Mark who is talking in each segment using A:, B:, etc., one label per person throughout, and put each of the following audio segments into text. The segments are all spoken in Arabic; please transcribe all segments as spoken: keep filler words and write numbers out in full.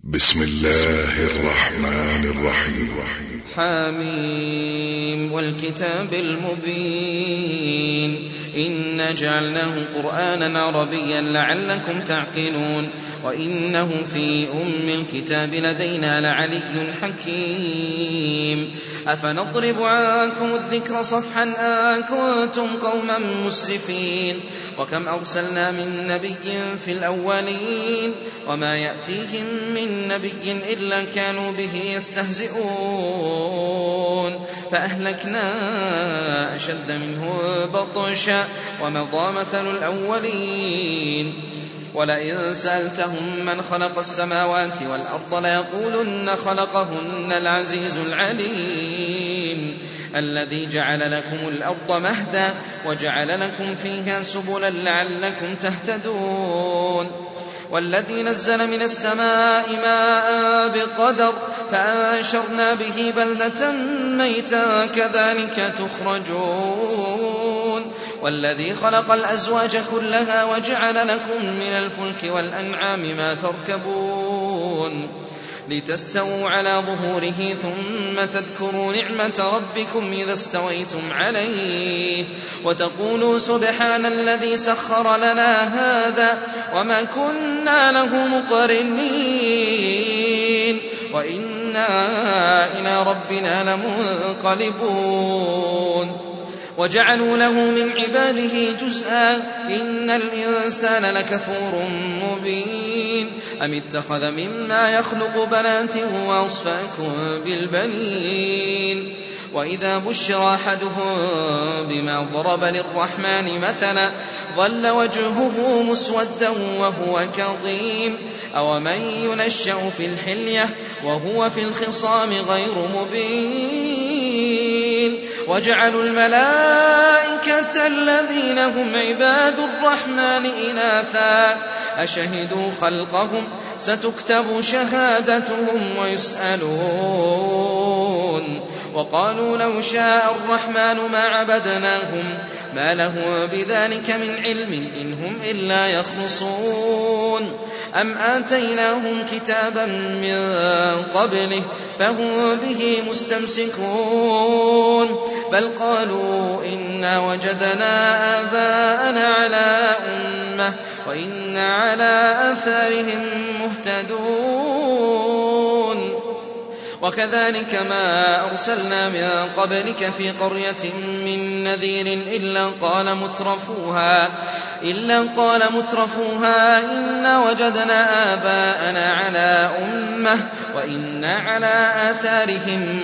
A: بسم الله الرحمن الرحيم.
B: حميم والكتاب المبين إنا جعلناه قرآنا عربيا لعلكم تعقلون وإنه في أم الكتاب لدينا لعلي حكيم أفنضرب عنكم الذكر صفحا أن كنتم قوما مسرفين وكم أرسلنا من نبي في الأولين وما يأتيهم من نبي إلا كانوا به يستهزئون فأهلكنا أشد منه بطشا ومضى مثل الأولين ولئن سألتهم من خلق السماوات والأرض ليقولن خلقهن العزيز العليم الذي جعل لكم الأرض مهدا وجعل لكم فيها سبلا لعلكم تهتدون والذي نزل من السماء ماء بقدر فأنشرنا به بلدة ميتا كذلك تخرجون والذي خلق الأزواج كلها وجعل لكم من الفلك والأنعام ما تركبون لتستووا على ظهوره ثم تذكروا نعمة ربكم إذا استويتم عليه وتقولوا سبحان الذي سخر لنا هذا وما كنا له مقرنين وإنا إلى ربنا لمنقلبون وجعلوا له من عباده جزءا إن الإنسان لكفور مبين أم اتخذ مما يخلق بنات وأصفاكم بالبنين وإذا بشر أحدهم بما ضرب للرحمن مثلا ظل وجهه مسودا وهو كظيم أومن ينشأ في الحلية وهو في الخصام غير مبين وجعلوا الملائكة الذين هم عباد الرحمن إناثا أشهدوا خلقهم ستكتب شهادتهم ويسألون وقالوا لو شاء الرحمن ما عبدناهم ما له بذلك من علم إن هم إلا يخرصون أم آتيناهم كتابا من قبله فهم به مستمسكون بل قالوا إنا وجدنا آباءنا على أمة وإنا على آثارهم مهتدون وكذلك ما أرسلنا من قبلك في قرية من نذير إلا قال مترفوها إلا قال مترفوها إنا وجدنا آباءنا على أمة وإنا على آثارهم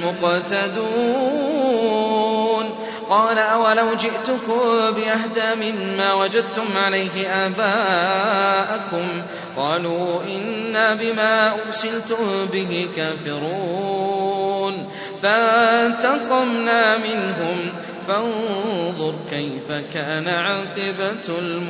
B: مقتدون قال أولو جئتكم بأهدى مما وجدتم عليه آباءكم قالوا إنا بما أرسلتم به كافرون فانتقمنا منهم فانظر كيف كان عاقبة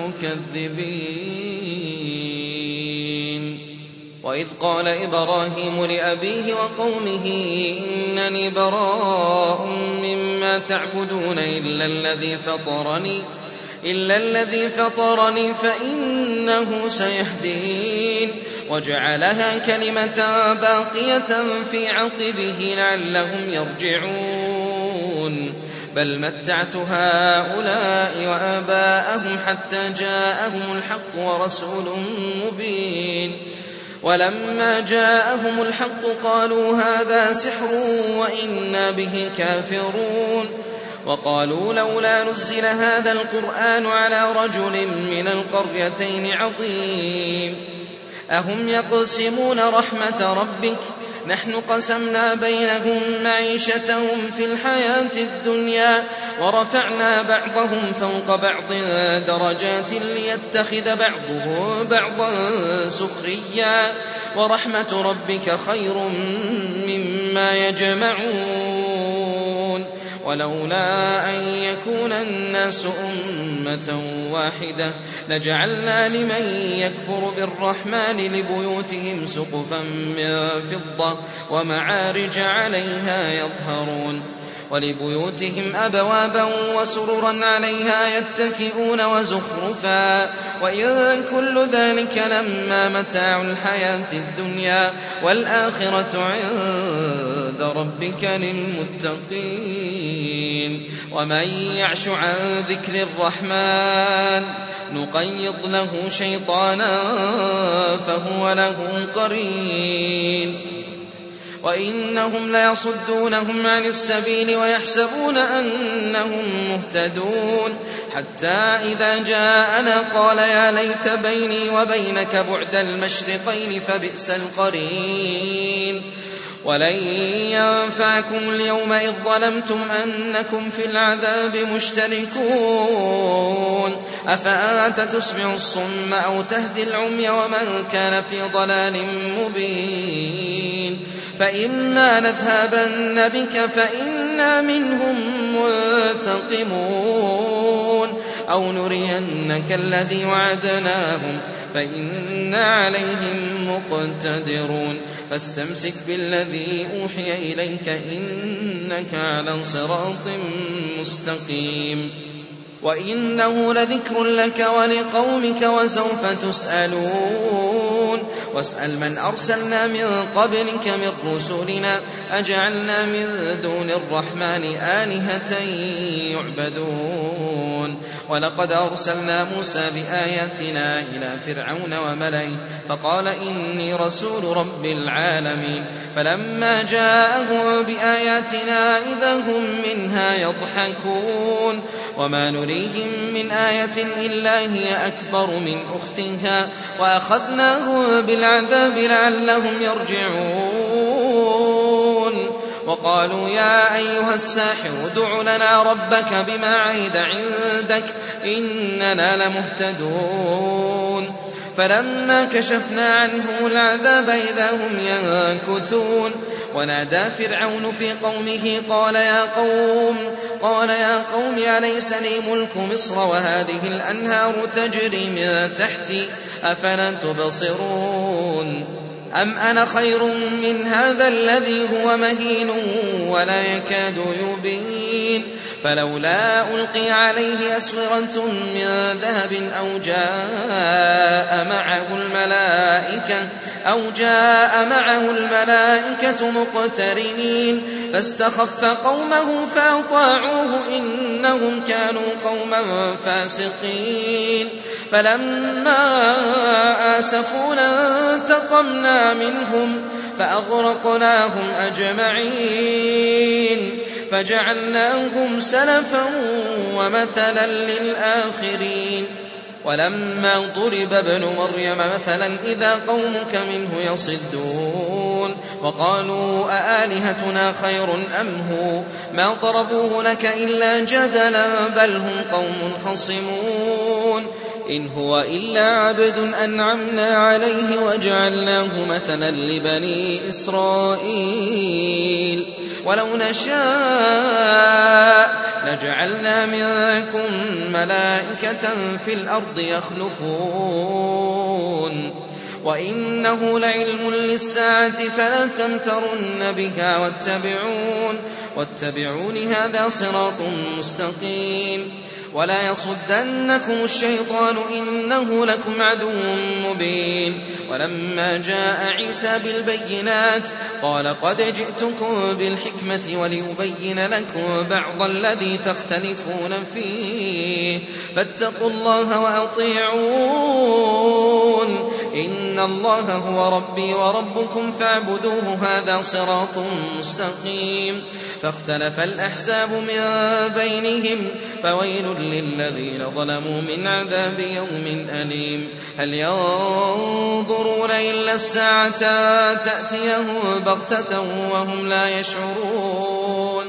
B: المكذبين وإذ قال إبراهيم لأبيه وقومه إنني براء مما تعبدون إلا الذي فطرني إلا الذي فطرني فإنه سيهدين وجعلها كلمة باقية في عقبه لعلهم يرجعون بل متعت هؤلاء وآباءهم حتى جاءهم الحق ورسول مبين ولما جاءهم الحق قالوا هذا سحر وإنا به كافرون وقالوا لولا نزل هذا القرآن على رجل من القريتين عظيم أهم يقسمون رحمة ربك نحن قسمنا بينهم معيشتهم في الحياة الدنيا ورفعنا بعضهم فوق بعض درجات ليتخذ بعضهم بعضا سخريا ورحمة ربك خير مما يجمعون ولولا أن يكون الناس أمة واحدة لجعلنا لمن يكفر بالرحمن لبيوتهم سقفا من فضة ومعارج عليها يظهرون ولبيوتهم أبوابا وسررا عليها يتكئون وزخرفا وإن كل ذلك لما متاع الحياة الدنيا والآخرة عند ربك للمتقين ومن يعش عن ذكر الرحمن نقيض له شيطانا فهو له قرين وإنهم ليصدونهم عن السبيل ويحسبون أنهم مهتدون حتى إذا جاءنا قال يا ليت بيني وبينك بعد المشرقين فبئس القرين ولن ينفعكم اليوم إذ ظلمتم أنكم في العذاب مشتركون أفأنت تسمع الصم أو تهدي العمي ومن كان في ضلال مبين فإما نذهبن بك فإنا منهم منتقمون أو نرينك الذي وعدناهم فإنا عليهم مقتدرون فاستمسك بالذي أوحي إليك إنك على صراط مستقيم وإنه لذكر لك ولقومك وسوف تسألون واسأل من أرسلنا من قبلك من رسلنا أجعلنا من دون الرحمن آلهة يعبدون ولقد أرسلنا موسى بآياتنا إلى فرعون وملئه فقال إني رسول رب العالمين فلما جاءهم بآياتنا إذا هم منها يضحكون وما نريهم من آية إلا هي أكبر من أختها وأخذناهم بالعذاب لعلهم يرجعون وقالوا يا أيها الساحر ادع لنا ربك بما عهد عندك إننا لمهتدون فلما كشفنا عنهم العذاب إذا هم ينكثون ونادى فرعون في قومه قال يا قوم قال يا قوم أليس لي ملك مصر وهذه الأنهار تجري من تحتي أفلا تبصرون أم أنا خير من هذا الذي هو مهين ولا يكاد يبين فلولا ألقي عليه أسورة من ذهب أو جاء معه الملائكة أو جاء معه الملائكة مقترنين فاستخف قومه فأطاعوه إنهم كانوا قوما فاسقين فلما آسفونا انتقمنا منهم فأغرقناهم أجمعين فجعلناهم سلفا ومثلا للآخرين ولما ضرب ابن مريم مثلا إذا قومك منه يصدون وقالوا أآلهتنا خير أم هو ما ضربوه لك إلا جدلا بل هم قوم خصمون إن هو إلا عبد أنعمنا عليه وجعلناه مثلا لبني إسرائيل ولو نشاء لجعلنا منكم ملائكة في الأرض يخلفون وإنه لعلم للساعة فلا تمترن بها واتبعون واتبعون هذا صراط مستقيم ولا يصدنكم الشيطان إنه لكم عدو مبين ولما جاء عيسى بالبينات قال قد جئتكم بالحكمة وليبين لكم بعض الذي تختلفون فيه فاتقوا الله وأطيعون إن الله هو ربي وربكم فاعبدوه هذا صراط مستقيم فاختلف الأحزاب من بينهم فويل للذين ظلموا من عذاب يوم أليم هل ينظرون إلا الساعة تأتيهم بغتة وهم لا يشعرون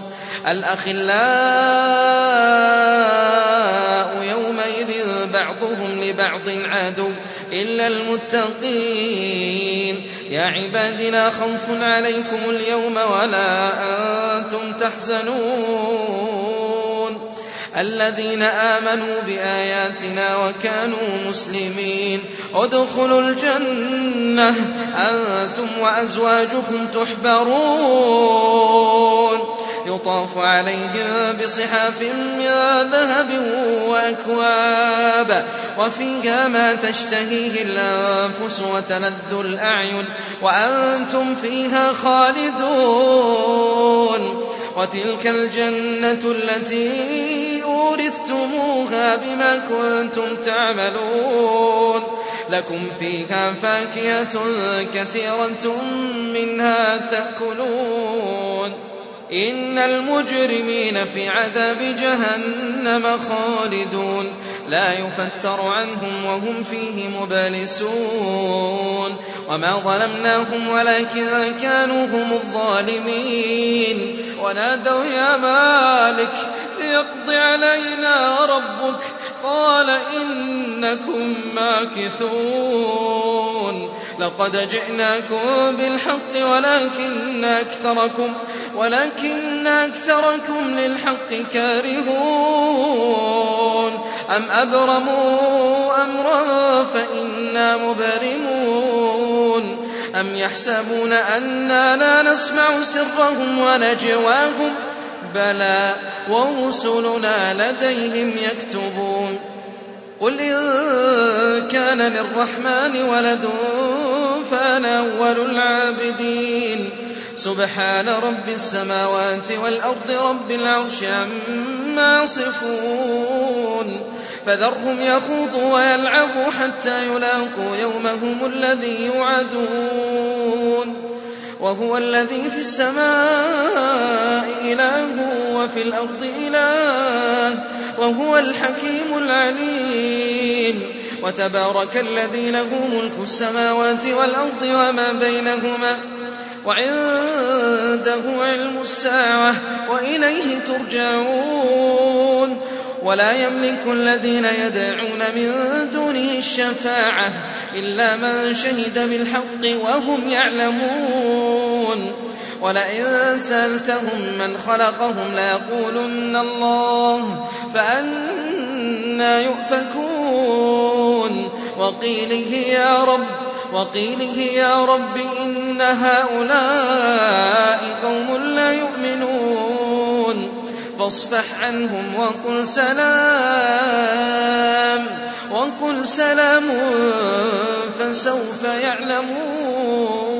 B: الأخلاء يومئذ بعضهم لبعض عدو إلا المتقين يا عباد لا خوف عليكم اليوم ولا أنتم تحزنون الذين آمنوا بآياتنا وكانوا مسلمين ادخلوا الجنة أنتم وأزواجكم تحبرون يطاف عليهم بصحاف من ذهب وأكواب وفيها ما تشتهيه الأنفس وتلذ الأعين وأنتم فيها خالدون وتلك الجنة التي أورثتموها بما كنتم تعملون لكم فيها فاكهة كثيرة منها تأكلون إن المجرمين في عذاب جهنم خالدون لا يفتر عنهم وهم فيه مبلسون وما ظلمناهم ولكن كانوا هم الظالمين ونادوا يا مالك ليقض علينا ربك قال إنكم ماكثون لقد جئناكم بالحق ولكن أكثركم ولكن أكثركم للحق كارهون أم أبرموا أمرا فإنا مبرمون أم يحسبون أننا لا نسمع سرهم ونجواهم بلى ورسلنا لديهم يكتبون قل إن كان للرحمن ولد فأنا أول العابدين سبحان رب السماوات والأرض رب العرش عما يصفون فذرهم يخوضوا ويلعبوا حتى يلاقوا يومهم الذي يوعدون وهو الذي في السماء إله وفي الأرض إله وهو الحكيم العليم وتبارك الذي له ملك السماوات والأرض وما بينهما وعنده علم الساعة وإليه ترجعون ولا يملك الذين يدعون من دونه الشفاعة إلا من شهد بالحق وهم يعلمون ولئن سألتهم من خلقهم ليقولن الله فأنى يؤفكون وقيله يا رب وقيله يا رب إن هؤلاء قوم لا يؤمنون فاصفح عنهم وقل سلام وقل سلام فسوف يعلمون.